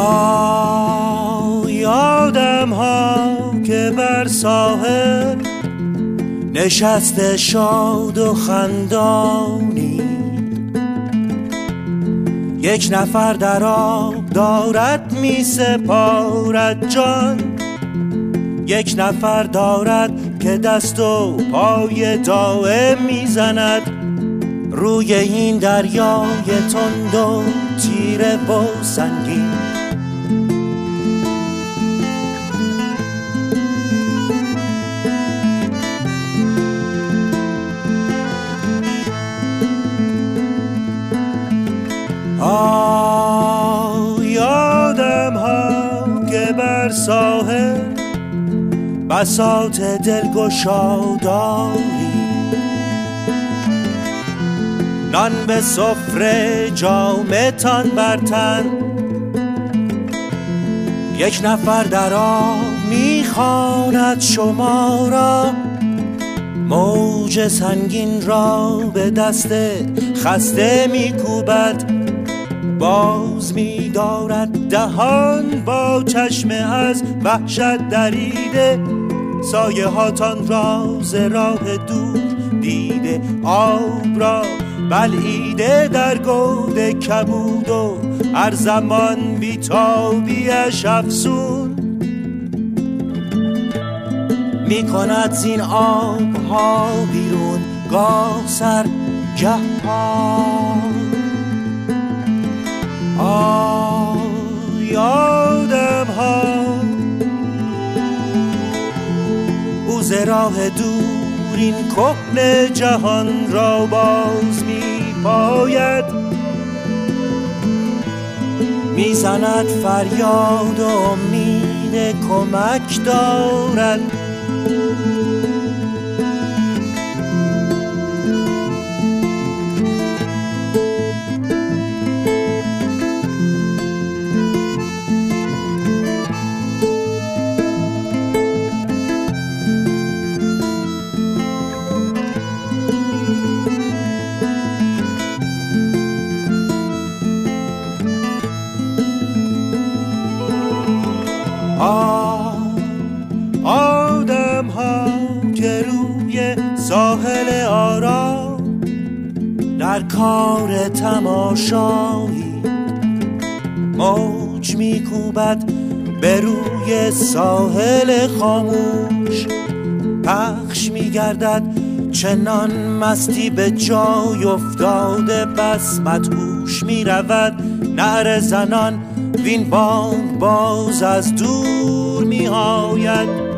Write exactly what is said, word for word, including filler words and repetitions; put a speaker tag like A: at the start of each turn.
A: آه یادم ها که بر ساحل نشسته شاد و خندانی، یک نفر در آب دارد می سپارد جان، یک نفر دارد که دست و پای دائم می زند روی این دریای تند و تیره و سنگین. آه یادم ها که بر ساحل بساط دلگشا داری، نان به سفره جامتان بر تن، یک نفر در آب میخواند شما را، موج سنگین را به دست خسته میکوبد، باز می‌دارد دهان با چشم از وحشت دریده، سایه هاتان راز راه دور دیده، آب را بلعیده در گود کبود و هر زمان بی‌تابیش افسون می‌کند زین آب‌ها بیرون، گاه سر گه پا. آه یادم ها او ز راه دور این کهنه جهان را باز می پاید، می زند فریاد و امید کمک دارد. آه آدم ها که روی ساحل آرام در کار تماشایی، موج میکوبد به روی ساحل خاموش، پخش میگردد چنان مستی به جای افتاده، بس مدهوش میرود نعره زنان، وین بانگ باز از دور می آید.